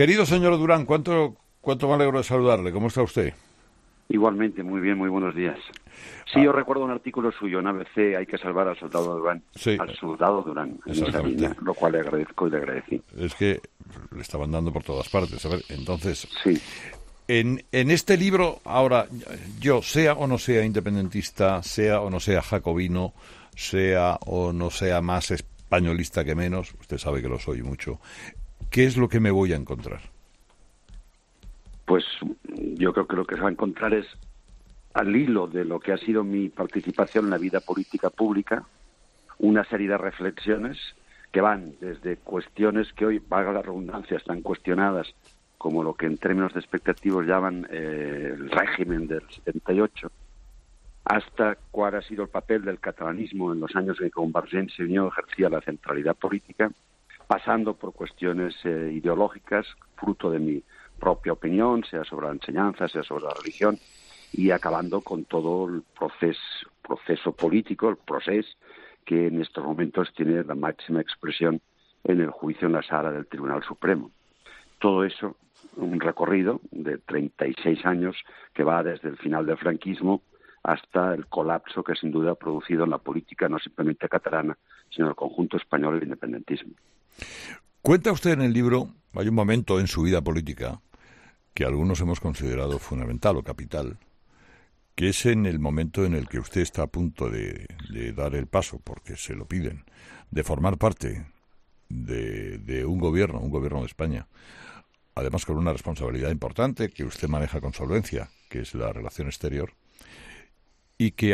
Querido señor Durán, cuánto me alegro de saludarle. ¿Cómo está usted? Igualmente, muy bien, muy buenos días. Sí, yo recuerdo un artículo suyo en ABC, hay que salvar al soldado Durán, Sí, en esa línea, lo cual le agradezco y le agradecí. es que le estaban dando por todas partes. A ver, entonces, Sí, en este libro, ahora, yo, sea o no sea independentista, sea o no sea jacobino, sea o no sea más españolista que menos, usted sabe que lo soy mucho, ¿qué es lo que me voy a encontrar? pues yo creo que lo que se va a encontrar es, al hilo de lo que ha sido mi participación en la vida política pública, una serie de reflexiones que van desde cuestiones que hoy, valga la redundancia, están cuestionadas, como lo que en términos de expectativos llaman el régimen del 78, hasta cuál ha sido el papel del catalanismo en los años en que Convergencia y Unió ejercía la centralidad política, pasando por cuestiones ideológicas, fruto de mi propia opinión, sea sobre la enseñanza, sea sobre la religión, y acabando con todo el proceso político, el proceso que en estos momentos tiene la máxima expresión en el juicio en la sala del Tribunal Supremo. Todo eso, un recorrido de 36 años que va desde el final del franquismo hasta el colapso que sin duda ha producido en la política no simplemente catalana, sino en el conjunto español el independentismo. Cuenta usted en el libro, hay un momento en su vida política que algunos hemos considerado fundamental o capital, que es en el momento en el que usted está a punto de dar el paso, porque se lo piden, de formar parte de un gobierno de España, además con una responsabilidad importante que usted maneja con solvencia, que es la relación exterior, y que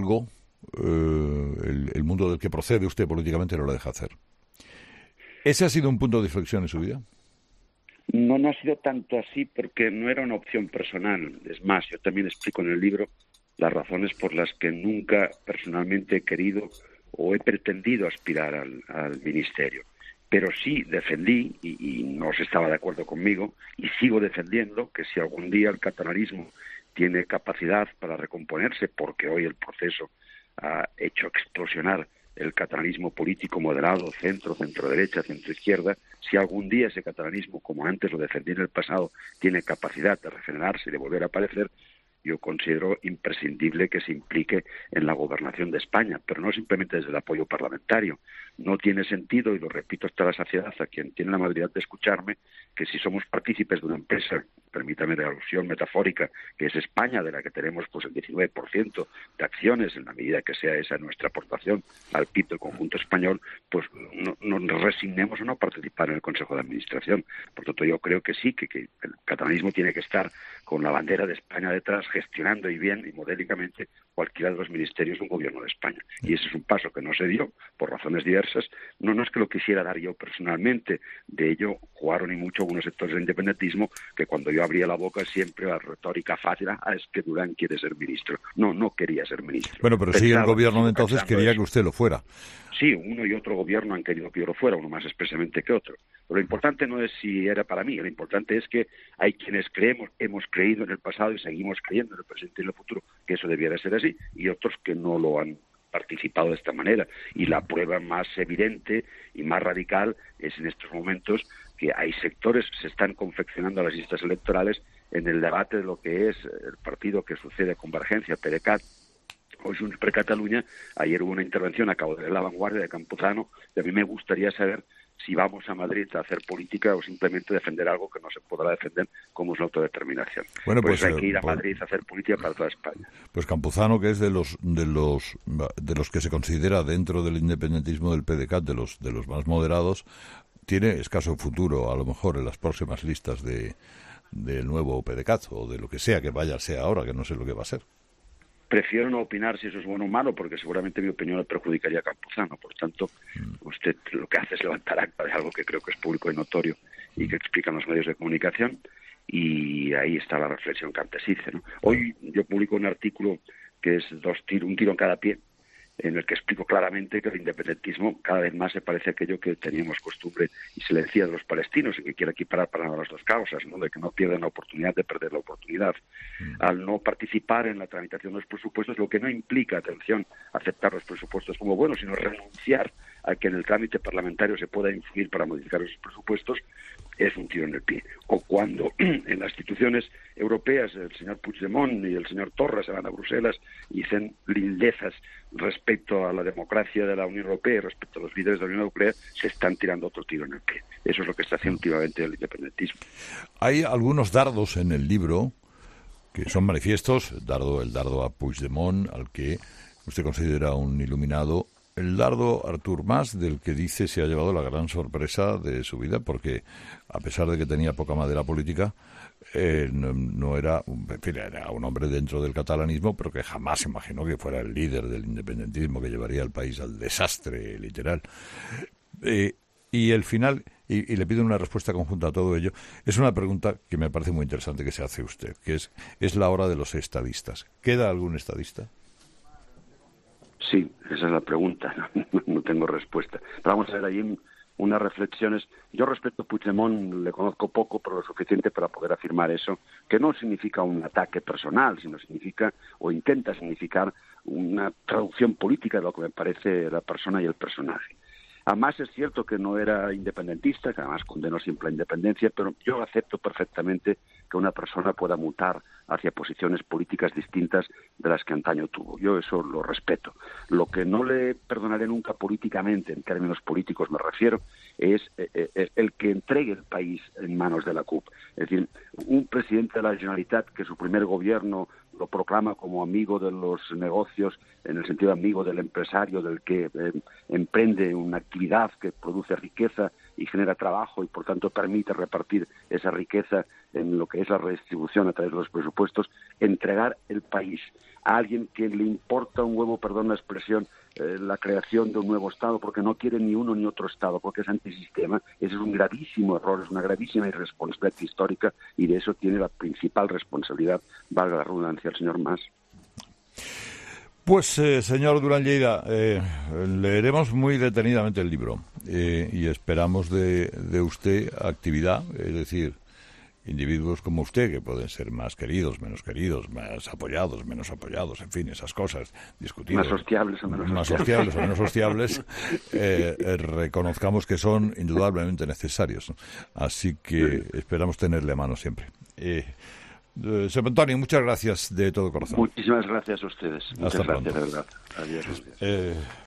el mundo del que procede usted políticamente no lo deja hacer. ¿Ese ha sido un punto de inflexión en su vida? No, no ha sido tanto así porque no era una opción personal. Es más, yo también explico en el libro las razones por las que nunca personalmente he querido o he pretendido aspirar al ministerio. Pero sí defendí, y no se estaba de acuerdo conmigo, y sigo defendiendo que si algún día el catalanismo tiene capacidad para recomponerse, porque hoy el proceso ha hecho explosionar el catalanismo político moderado, centro-derecha, centro-izquierda, si algún día ese catalanismo, como antes lo defendí en el pasado, tiene capacidad de regenerarse y de volver a aparecer, yo considero imprescindible que se implique en la gobernación de España, pero no simplemente desde el apoyo parlamentario. No tiene sentido, y lo repito hasta la saciedad a quien tiene la amabilidad de escucharme, que si somos partícipes de una empresa, permítame la alusión metafórica, que es España, de la que tenemos pues el 19% de acciones, en la medida que sea esa nuestra aportación al PIB del conjunto español, pues no nos resignemos a no participar en el Consejo de Administración. Por tanto, yo creo que sí, que el catalanismo tiene que estar con la bandera de España detrás, gestionando y bien y modélicamente cualquiera de los ministerios de un gobierno de España. Y ese es un paso que no se dio por razones diversas. No es que lo quisiera dar yo personalmente, de ello jugaron y mucho algunos sectores del independentismo, que cuando yo abría la boca siempre la retórica fácil era, es que Durán quiere ser ministro. No quería ser ministro. Bueno, pero sí, el gobierno de entonces quería que usted lo fuera. Sí, uno y otro gobierno han querido que yo lo fuera, uno más expresamente que otro. Pero lo importante no es si era para mí, lo importante es que hay quienes hemos creído en el pasado y seguimos creyendo en el presente y en el futuro que eso debiera ser así, y otros que no lo han participado de esta manera. Y la prueba más evidente y más radical es en estos momentos que hay sectores que se están confeccionando a las listas electorales en el debate de lo que es el partido que sucede a Convergencia, PDeCAT, hoy Junts per Catalunya. Ayer hubo una intervención, acabo de leer La Vanguardia, de Campuzano, y a mí me gustaría saber si vamos a Madrid a hacer política o simplemente defender algo que no se podrá defender, como es la autodeterminación. Bueno, pues hay que ir a Madrid a hacer política para toda España. Pues Campuzano, que es de los que se considera dentro del independentismo del PDeCAT, de los más moderados, tiene escaso futuro, a lo mejor, en las próximas listas del nuevo PDeCAT, o de lo que sea que vaya a ser ahora, que no sé lo que va a ser. Prefiero no opinar si eso es bueno o malo, porque seguramente mi opinión le perjudicaría a Campuzano. Por tanto, usted lo que hace es levantar acta de algo que creo que es público y notorio y que explican los medios de comunicación, y ahí está la reflexión que antes hice, ¿no? Hoy yo publico un artículo que es un tiro en cada pie, en el que explico claramente que el independentismo cada vez más se parece a aquello que teníamos costumbre y se le decía de los palestinos, y que quiere equiparar para las dos causas, ¿no? De que no pierdan la oportunidad de perder la oportunidad. Al no participar en la tramitación de los presupuestos, lo que no implica, atención, aceptar los presupuestos como buenos, sino renunciar a que en el trámite parlamentario se pueda influir para modificar esos presupuestos, es un tiro en el pie. O cuando en las instituciones europeas el señor Puigdemont y el señor Torra se van a Bruselas y dicen lindezas respecto a la democracia de la Unión Europea y respecto a los líderes de la Unión Europea, se están tirando otro tiro en el pie. Eso es lo que está haciendo últimamente el independentismo. Hay algunos dardos en el libro que son manifiestos, el dardo a Puigdemont, al que usted considera un iluminado, el dardo Artur Mas, del que dice se ha llevado la gran sorpresa de su vida, porque a pesar de que tenía poca madera política, no era, en fin, era un hombre dentro del catalanismo, pero que jamás imaginó que fuera el líder del independentismo que llevaría al país al desastre literal. Y el final, y le pido una respuesta conjunta a todo ello, es una pregunta que me parece muy interesante que se hace usted, que es la hora de los estadistas. ¿Queda algún estadista? Sí, esa es la pregunta, no tengo respuesta. Pero vamos a ver ahí unas reflexiones. Yo respecto a Puigdemont le conozco poco, pero lo suficiente para poder afirmar eso, que no significa un ataque personal, sino significa, o intenta significar, una traducción política de lo que me parece la persona y el personaje. Además es cierto que no era independentista, que además condenó siempre la independencia, pero yo acepto perfectamente que una persona pueda mutar hacia posiciones políticas distintas de las que antaño tuvo. Yo eso lo respeto. Lo que no le perdonaré nunca políticamente, en términos políticos me refiero, es el que entregue el país en manos de la CUP. Es decir, un presidente de la Generalitat que su primer gobierno lo proclama como amigo de los negocios, en el sentido amigo del empresario, del que emprende una actividad que produce riqueza y genera trabajo y por tanto permite repartir esa riqueza en lo que es la redistribución a través de los presupuestos, entregar el país a alguien que le importa un huevo, perdón la expresión, la creación de un nuevo Estado, porque no quiere ni uno ni otro Estado, porque es antisistema. Ese es un gravísimo error, es una gravísima irresponsabilidad histórica, y de eso tiene la principal responsabilidad, valga la redundancia, el señor Mas. Pues, señor Durán Lleida, leeremos muy detenidamente el libro y esperamos de usted actividad, es decir, individuos como usted, que pueden ser más queridos, menos queridos, más apoyados, menos apoyados, en fin, esas cosas discutidas. Más hostiables o menos hostiables. O menos hostiables, reconozcamos que son indudablemente necesarios. Así que esperamos tenerle a mano siempre. Señor Antonio, muchas gracias de todo corazón. Muchísimas gracias a ustedes. Muchas Hasta gracias, pronto. de verdad. Adiós.